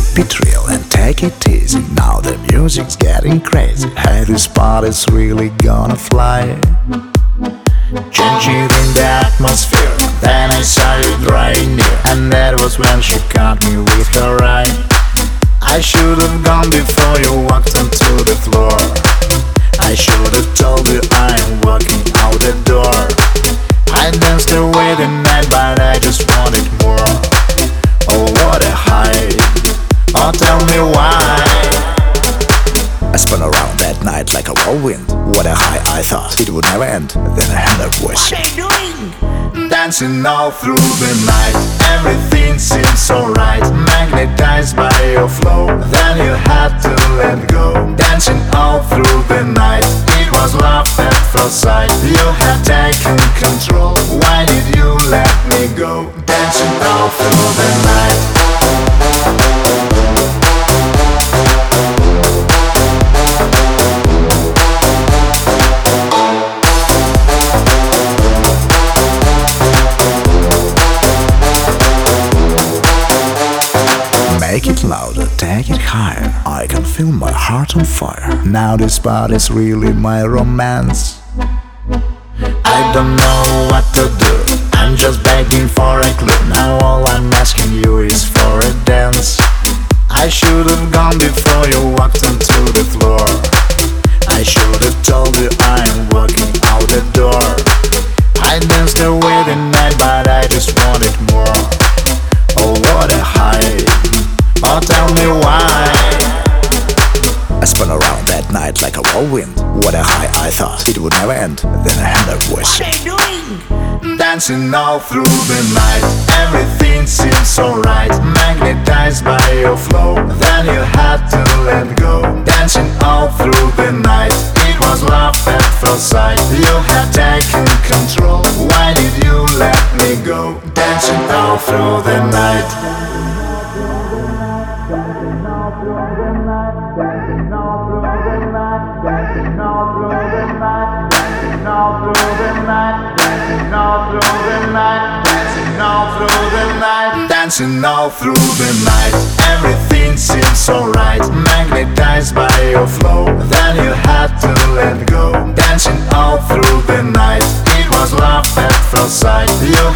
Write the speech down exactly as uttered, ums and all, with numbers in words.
Keep it real and take it easy. Now the music's getting crazy. Hey, this party's really gonna fly. Changing in the atmosphere. Then I saw you driving near, and that was when she caught me with her eye. I should have gone before you walked onto the floor. I should have told you I am walking out the door. I danced away the night, but I just wanted more. Oh, what a high. Oh, tell me why. I spun around that night like a whirlwind. What a high, I thought it would never end. Then I heard a voice. What are you doing? Dancing all through the night. Everything seems so right. Magnetized by your flow. Then you had to let go. Dancing all through the night. It was love at first sight. You had taken control. Why did you let me go? Dancing all through the night. Make it louder, take it higher. I can feel my heart on fire. Now this party's really my romance. I don't know what to do. I'm just begging for a clue. Now all I'm asking you is for a dance. I should have gone before you walked onto the floor. I should have told you I am walking out the door. I danced away the night, but I just wanted more. Oh, what a high. Oh, tell me why. I spun around that night like a whirlwind. What a high, I thought it would never end. Then I heard a voice. What are you doing? Dancing all through the night. Everything seems so right. Magnetized by your flow. Then you had to let go. Dancing all through the night. It was love at first sight. You had taken control. Why did you let me go? Dancing all through the night. Dancing all through the night, dancing all through the night, dancing all through the night, dancing all through the night, dancing all through the night, dancing all through the night, dancing all through the night. Everything seems so right. Magnetized by your flow. Then you had to let go. Dancing all through the night. It was love at first sight. You